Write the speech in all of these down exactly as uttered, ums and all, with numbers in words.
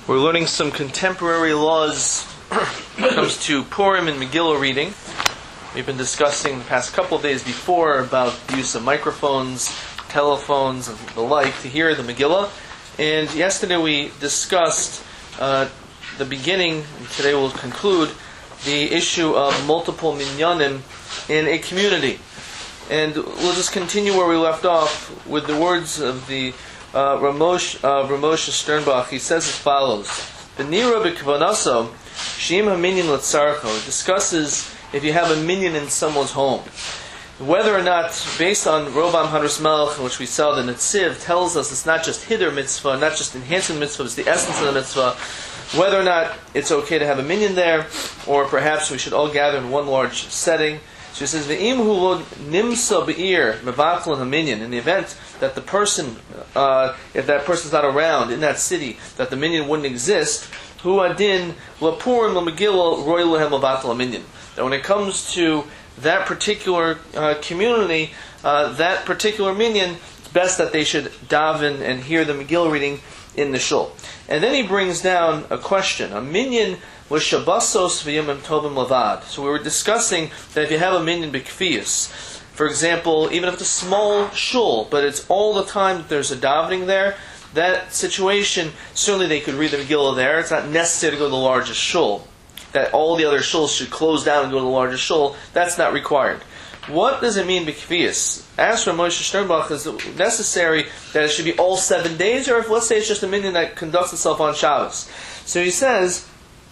We're learning some contemporary laws when it comes to Purim and Megillah reading. We've been discussing the past couple of days before about the use of microphones, telephones, and the like to hear the Megillah. And yesterday we discussed uh, the beginning, and today we'll conclude, the issue of multiple minyanim in a community. And we'll just continue where we left off with the words of the uh, Ramosh, uh, Ramosh Sternbach. He says as follows: "B'nira b'kvanaso shim haminyan l'tzarcho." It discusses if you have a minyan in someone's home, whether or not, based on Robam Hadras Melech, which we saw the Netziv tells us it's not just hider mitzvah, not just enhancing the mitzvah, it's the essence of the mitzvah. Whether or not it's okay to have a minyan there, or perhaps we should all gather in one large setting. So he says, "Ve'im hu lo nimsa be'ir mevaklan haminyan." In the event that the person, uh, if that person's not around in that city, that the minyan wouldn't exist, hu adin lapurim lamegillah roy lehem mevaklan haminyan. That when it comes to that particular uh, community, uh, that particular minyan, it's best that they should daven and hear the Megillah reading in the shul. And then he brings down a question. A minyan was shabasos v'yomim tovim lavad. So we were discussing that if you have a minyan b'kfiyus, for example, even if it's a small shul, but it's all the time that there's a davening there, that situation, certainly they could read the Megillah there. It's not necessary to go to the largest shul, that all the other shuls should close down and go to the largest shul. That's not required. What does it mean b'kfiyus? As for Moshe Sternbach, is it necessary that it should be all seven days, or if, let's say, it's just a minyan that conducts itself on Shabbos? So he says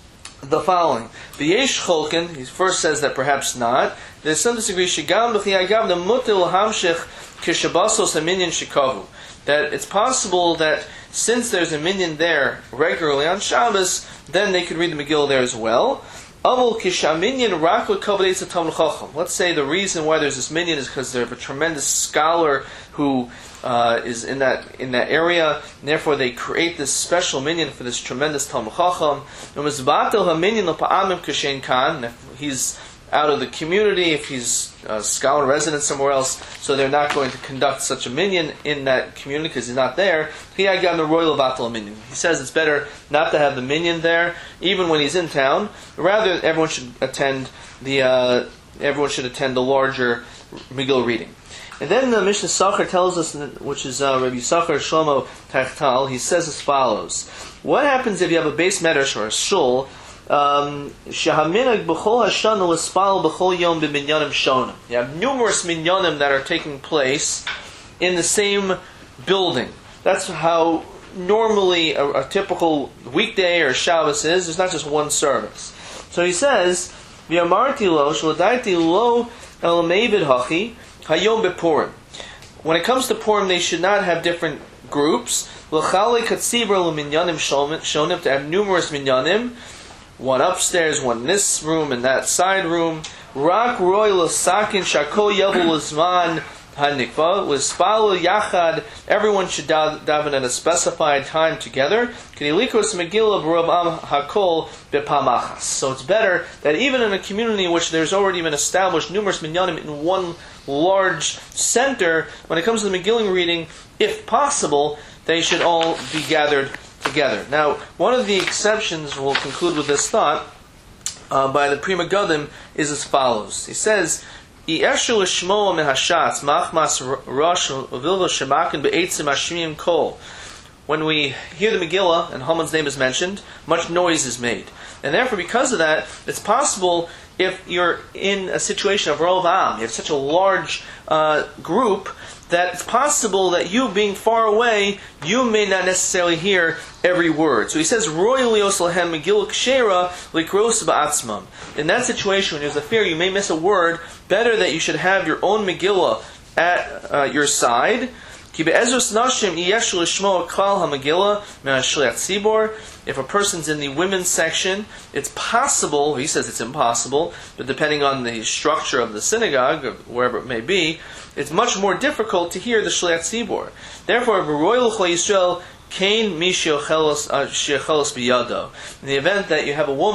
the following: V'yesh cholken. He first says that perhaps not. There's some disagree. Shigam b'chiyagav the mutil hamshich kishabasos a minyan shikavu. That it's possible that since there's a minyan there regularly on Shabbos, then they could read the Megillah there as well. Let's say the reason why there's this minyan is because there's a tremendous scholar who uh, is in that in that area, and therefore they create this special minyan for this tremendous Talmud Chacham. If he's out of the community, if he's a scholar resident somewhere else, so they're not going to conduct such a minyan in that community because he's not there. He says it's better not to have the minyan there, even when he's in town. Rather, everyone should attend the uh, everyone should attend the larger Megillah reading. And then the Mishnah Sachar tells us, which is uh, Rabbi Sachar Shlomo Tachtal, he says as follows: what happens if you have a base medrash or a shul? Um, you have numerous minyanim that are taking place in the same building. That's how normally a, a typical weekday or Shabbos is. There's not just one service. So he says, when it comes to Purim, they should not have different groups. To have numerous minyanim, one upstairs, one in this room, and that side room. Rak roy l'sakin shako yavu l'zman hanikva l'spalo yachad. Everyone should daven at a specified time together. K'nilikos Megillah b'rov am hakol b'pamachas. So it's better that even in a community in which there's already been established numerous minyanim in one large center, when it comes to the Megillah reading, if possible, they should all be gathered together. Now, one of the exceptions, we'll conclude with this thought, uh, by the Pri Megadim is as follows. He says, when we hear the Megillah, and Haman's name is mentioned, much noise is made. And therefore, because of that, it's possible, if you're in a situation of Rov Am, you have such a large uh, group, that it's possible that you being far away, you may not necessarily hear every word. So he says, "Roy lios lahem Megillah kshera likros ba'atzmam." In that situation, when there's a fear you may miss a word, better that you should have your own Megillah at uh, your side. Ki be'ezros nashim yesh lishmo klal haMegillah me'ashliach tzibor. If a person's in the women's section, it's possible, he says it's impossible, but depending on the structure of the synagogue, or wherever it may be, it's much more difficult to hear the Shliach Tzibor. Therefore, V'roy l'chol Yisrael kain mi she'ochelos b'yado. In the event that you have a woman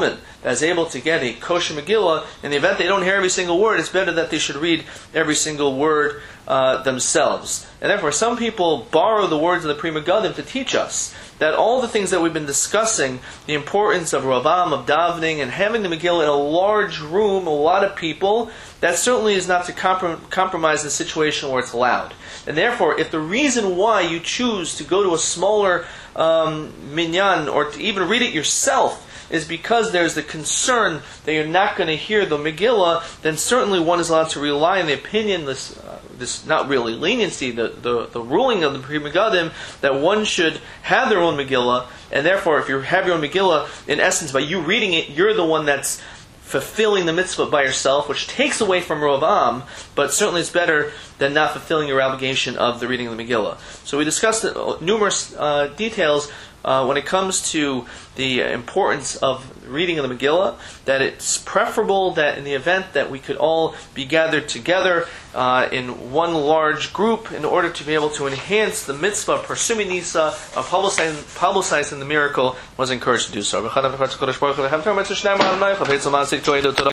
that is able to get a kosher Megillah, in the event they don't hear every single word, it's better that they should read every single word uh, themselves. And therefore, some people borrow the words of the Pri Megadim to teach us that all the things that we've been discussing, the importance of Ravam, of davening, and having the Megillah in a large room, a lot of people, that certainly is not to comprom- compromise the situation where it's loud. And therefore, if the reason why you choose to go to a smaller um, minyan, or to even read it yourself, is because there's the concern that you're not going to hear the Megillah, then certainly one is allowed to rely on the opinion, this, uh, this not really leniency, the, the, the ruling of the Pri Megadim, that one should have their own Megillah, and therefore if you have your own Megillah, in essence, by you reading it, you're the one that's fulfilling the mitzvah by yourself, which takes away from Ravam, but certainly it's better than not fulfilling your obligation of the reading of the Megillah. So we discussed numerous uh, details uh, when it comes to the importance of reading of the Megillah, that it's preferable that in the event that we could all be gathered together uh, in one large group in order to be able to enhance the mitzvah of pursuing Nisa, of publicizing, publicizing the miracle, was encouraged to do so.